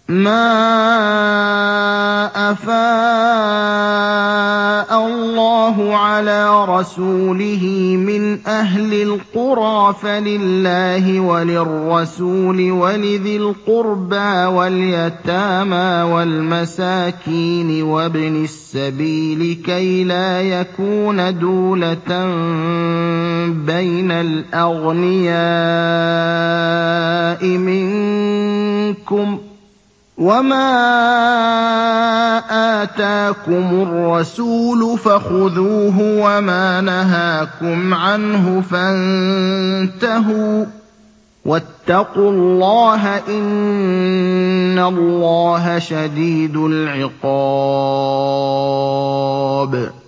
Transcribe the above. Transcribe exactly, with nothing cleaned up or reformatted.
مَا أَفَاءَ اللَّهُ عَلَىٰ رَسُولِهِ مِنْ أَهْلِ الْقُرَىٰ فَلِلَّهِ وَلِلرَّسُولِ وَلِذِي الْقُرْبَىٰ وَالْيَتَامَىٰ وَالْمَسَاكِينِ وَابْنِ السَّبِيلِ كَيْ لَا يَكُونَ دُولَةً بَيْنَ الْأَغْنِيَاءِ مِنكُمْ ۚ وَمَا آتَاكُمُ الرَّسُولُ فَخُذُوهُ وَمَا نَهَاكُمْ عَنْهُ فَانتَهُوا ۚ وَاتَّقُوا اللَّهَ ۖ إِنَّ اللَّهَ شَدِيدُ الْعِقَابِ